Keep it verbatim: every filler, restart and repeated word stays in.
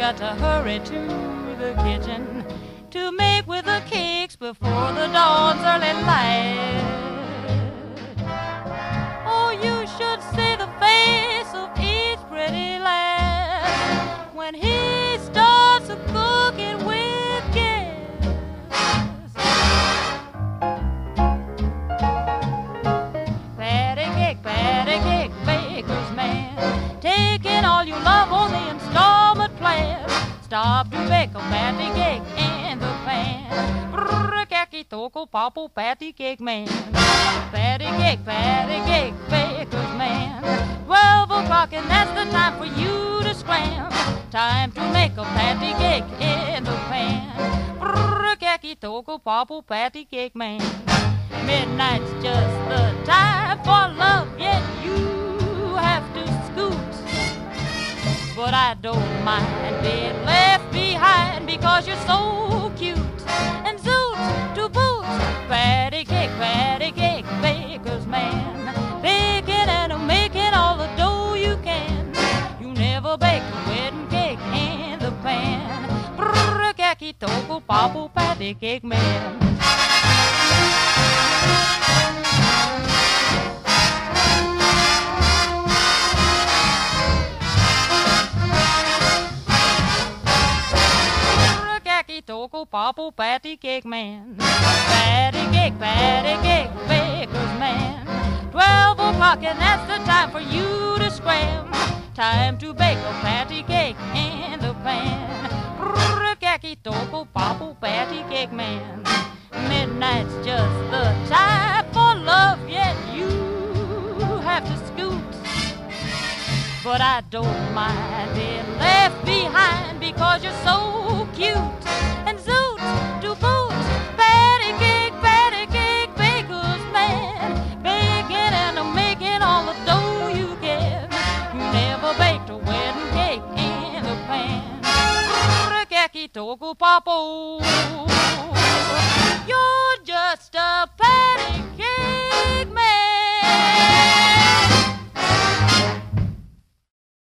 got to hurry to the kitchen to make with the cakes before the dawn's early light. Oh, you should see the face of each pretty lad when he starts a cooking with gas. Patty cake, patty cake, baker's man, taking all you love on the installment plan. Stop to bake a patty cake in the pan. Brrr, khaki toko papo patty cake man. Patty cake, patty cake, baker's man. Twelve o'clock and that's the time for you to scram. Time to make a patty cake in the pan. Brrr, khaki toko papo patty cake man. Midnight's just the time for love, yet you have to scoot. But I don't mind being left behind because you're so cute. And zoot to boot, patty cake, patty cake, baker's man, baking and making all the dough you can. You never bake a wedding cake in the pan. Brrr, khaki toko papo patty cake man. Toko papo patty cake man. Patty cake, patty cake, baker's man. Twelve o'clock and that's the time for you to scram. Time to bake a patty cake in the pan. Brrr, khaki toko papo patty cake man. Midnight's just the time for love, yet you have to scoot. But I don't mind being left behind because you're so cute. And zoot to boot, patty cake, patty cake, baker's man, baking and making all the dough you can. You never baked a wedding cake in the pan. Khaki toko papo, you're just a patty cake man.